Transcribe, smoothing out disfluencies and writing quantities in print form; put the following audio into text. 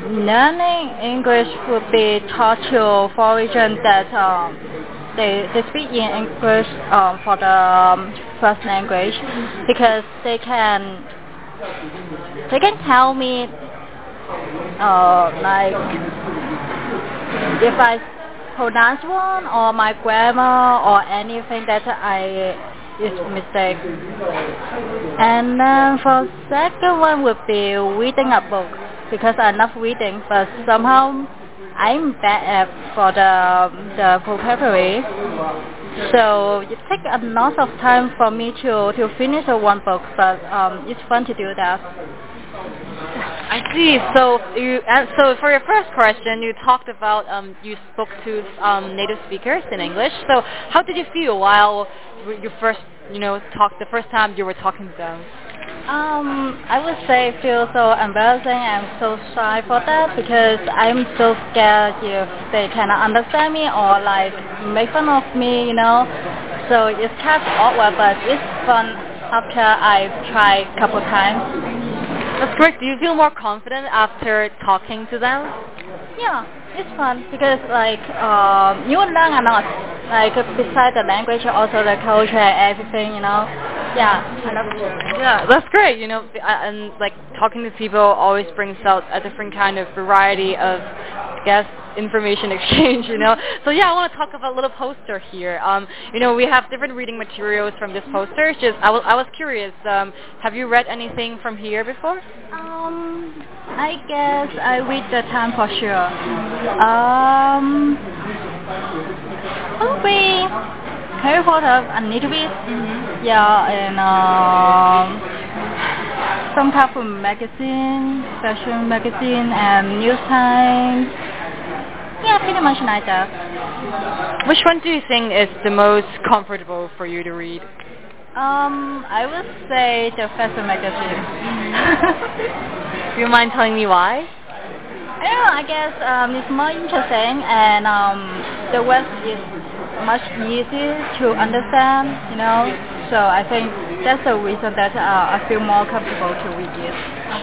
Learning English would be taught to foreigners that they speak in English for the first language because they can tell me like if I pronounce wrong or my grammar or anything that I is mistake. And then for second one would be reading a book because I love reading, but somehow I'm bad at for the vocabulary. So it takes a lot of time for me to finish one book, but it's fun to do that. I see. So for your first question, you talked about you spoke to native speakers in English. So how did you feel while you first talked the first time you were talking to them? I would say feel so embarrassing and so shy for that because I'm so scared if they cannot understand me or like make fun of me. So it's kind of awkward, but it's fun after I try a couple times. That's great. Do you feel more confident after talking to them? Yeah, it's fun because like you learn a lot. Like besides the language, also the culture, everything. Yeah, I love it. Yeah, that's great. And like talking to people always brings out a different kind of variety of, I guess, information exchange. So yeah, I want to talk about a little poster here. We have different reading materials from this poster. I was curious. Have you read anything from here before? I guess I read the time for sure. Probably Harry Potter a little bit. Mm-hmm. Yeah, and some kind of magazine, fashion magazine, and news times. Yeah, pretty much like that. Which one do you think is the most comfortable for you to read? I would say the fashion magazine. Do you mind telling me why? I don't know, I guess it's more interesting and the word is much easier to understand. So I think that's the reason that I feel more comfortable to read it.